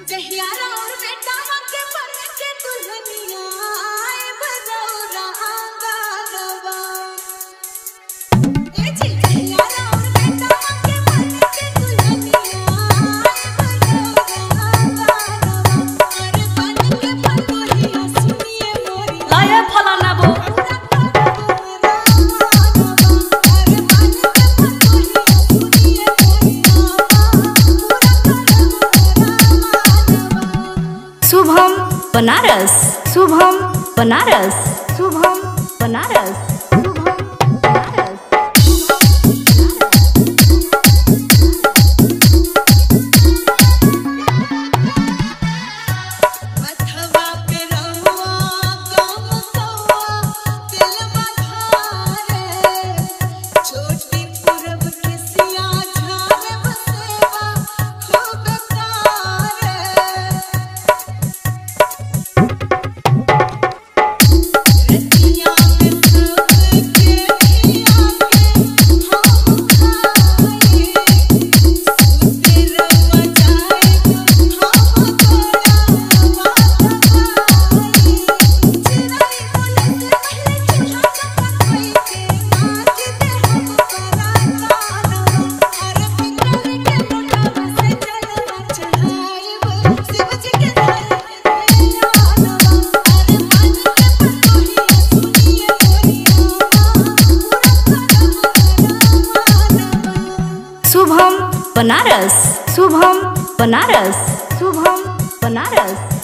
जहियारा और बेटा के बन के दुल्हनिया आए बजौरा आंगनवा ए जी जहियारा और बेटा के बन के दुल्हनिया आए बजौरा आंगनवा अरे बन के पतोहिया सुनिए मोरी लाए फलाना गो शुभम बनारस, शुभम बनारस, शुभम बनारस, शुभम बनारस। अथवा पे रहुआ गम कौआ दिल बधारे छोटी पूरब के सिया झारे बसेवा खूब तारे रतिया में सबके खिया के हम खाए सुते रवा जाए हम तोरा शुभम बनारस, शुभम बनारस, शुभम बनारस।